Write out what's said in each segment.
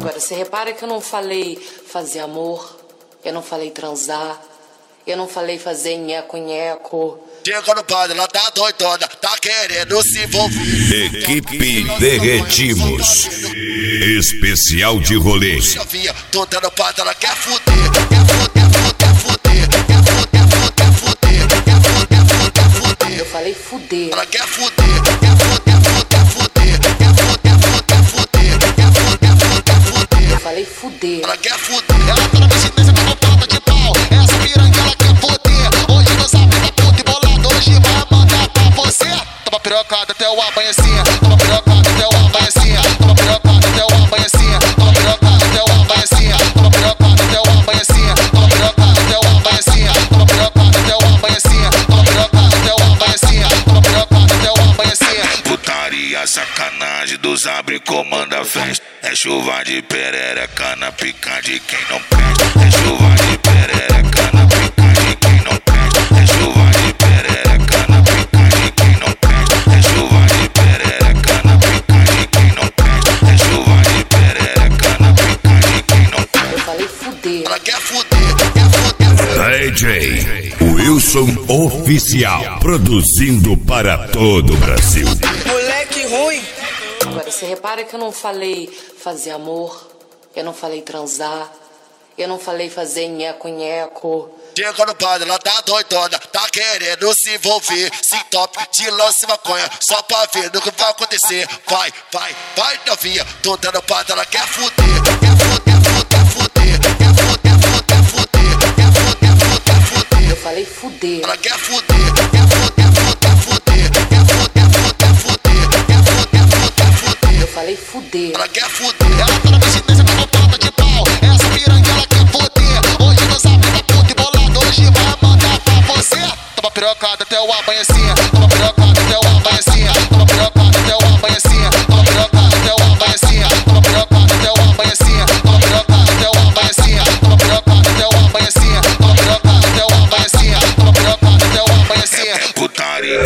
Agora, você repara que eu não falei fazer amor, eu não falei transar, eu não falei fazer nheco-nheco. Chega no padre, ela tá doidona, tá querendo se envolver. Equipe Derretimos. Especial de rolê. Tô dando padre, ela quer fuder, quer fuder, quer fuder, quer fuder, quer fuder, quer fuder, quer fuder. Eu falei fuder. Ela quer fuder, quer fuder, quer fuder, quer fuder, quer fuder, quer fuder, quer fuder. Eu falei fuder. Ela quer fuder. Ela tá na descendência com uma ponta de pau. Essa piranha ela quer fuder. Hoje não sabe da puta e bolado. Hoje vai mandar pra você. Toma pirocada até o amanhecer. Toma pirocada até o amanhecer. Toma pirocada até o amanhecer. Toma pirocada até o amanhecer. Toma pirocada até o amanhecer. Toma pirocada até o amanhecer. Toma pirocada até o amanhecer. Toma pirocada até o amanhecer. Toma pirocada até o amanhecer. Putaria, sacanagem dos abre comanda festa. É chuva de perereca na pica de quem não presta. É chuva de perereca na pica de quem não presta. É chuva de perereca na pica de quem não presta. É chuva de perereca na pica de quem não presta. É chuva de perereca na pica de quem não presta. Eu falei fuder. Ela quer fuder, quer fuder. DJ Wilson Oficial, produzindo para todo o Brasil. Moleque ruim. Agora, você repara que eu não falei fazer amor, eu não falei transar, eu não falei fazer nheco-nheco. Chega no padre, ela tá doidona, tá querendo se envolver. Se top, te lança maconha, só pra ver no que vai acontecer. Vai, vai, vai novinha, tô dando padre, ela quer fuder. Quer fuder, quer fuder, quer fuder, quer fuder, quer fuder, quer fuder. Eu falei fuder. Ela quer fuder, quer fuder, quer fuder, quer fuder, quer fuder, quer fuder, quer fuder. Eu falei fuder. Ela quer fuder. Ela tá na descendência com uma ponta de pau. Essa piranha ela quer fuder. Hoje não sabe da puta e bolado. Hoje vai mandar pra você. Toma pirocada até o amanhecer. Toma pirocada até o amanhecer. Toma pirocada até o amanhecer. Toma pirocada até o amanhecer. Toma pirocada até o amanhecer. Toma pirocada até o amanhecer. Toma pirocada até o amanhecer. Toma pirocada até o amanhecer. Toma pirocada até o amanhecer. Putaria.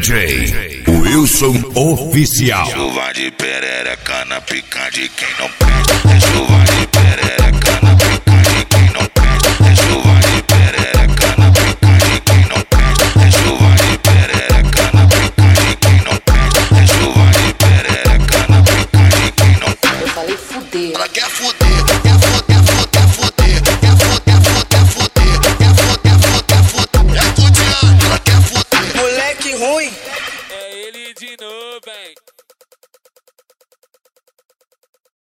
DJ Wilson Oficial. Chuva de perereca na pica de quem não presta. É chuva de perereca na pica de quem não presta. É chuva de perereca na pica de quem não presta. É chuva de perereca na pica de quem não presta. É chuva de perereca na pica de quem não presta. Eu falei fuder. Ela quer fuder.